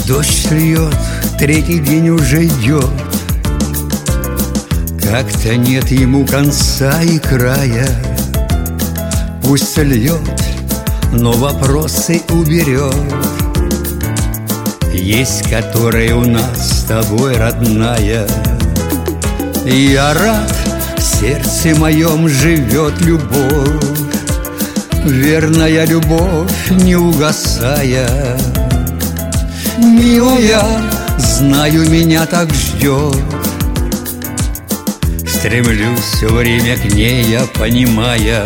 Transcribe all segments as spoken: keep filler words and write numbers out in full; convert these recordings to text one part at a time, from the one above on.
Дождь льет, третий день уже идет. Как-то нет ему конца и края. Пусть льет, но вопросы уберет. Есть, которая у нас с тобой родная. Я рад, в сердце моем живет любовь, верная любовь, не угасая. Милая, знаю, меня так ждет. Стремлюсь все время к ней, я понимая.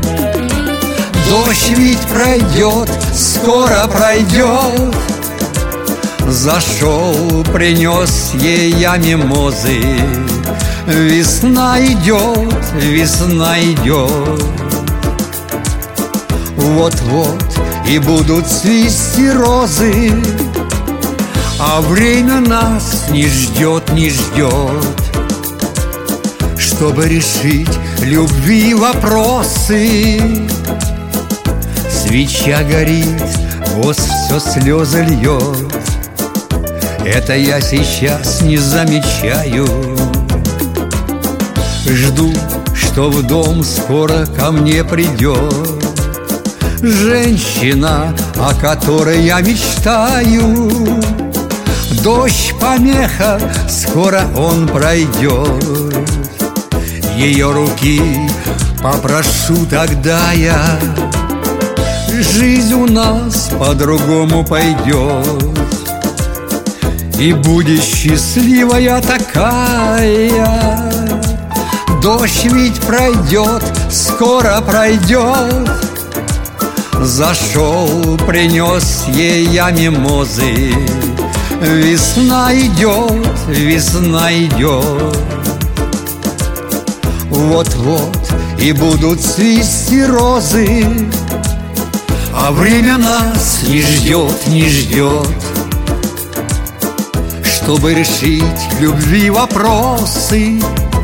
Дождь ведь пройдет, скоро пройдет. Зашел, принес ей я мимозы. Весна идет, весна идет. Вот-вот и будут цвести розы, а время нас не ждет, не ждет. Чтобы решить любви вопросы, свеча горит, воск все слезы льет. Это я сейчас не замечаю. Жду, что в дом скоро ко мне придет женщина, о которой я мечтаю. Дождь помеха, скоро он пройдет. Ее руки попрошу тогда я. Жизнь у нас по-другому пойдет, и будет счастливая такая. Дождь ведь пройдет, скоро пройдет. Зашел, принес ей я мимозы. Весна идет, весна идет. Вот-вот и будут цвести розы, а время нас не ждет, не ждет. Чтобы решить любви вопросы,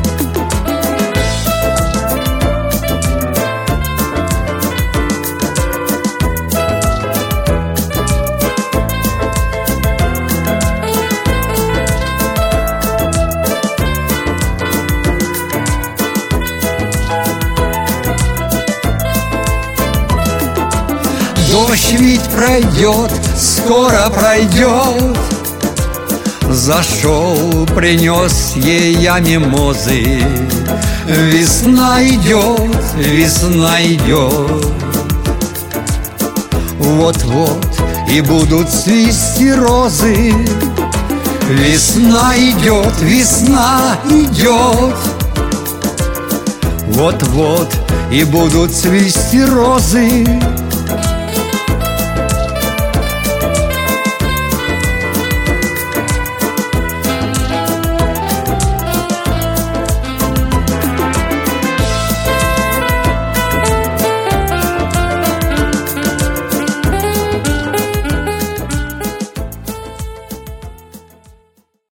дождь ведь пройдет, скоро пройдет. Зашел, принес ей я мимозы. Весна идет, весна идет. Вот-вот и будут цвести розы. Весна идет, весна идет. Вот-вот и будут цвести розы.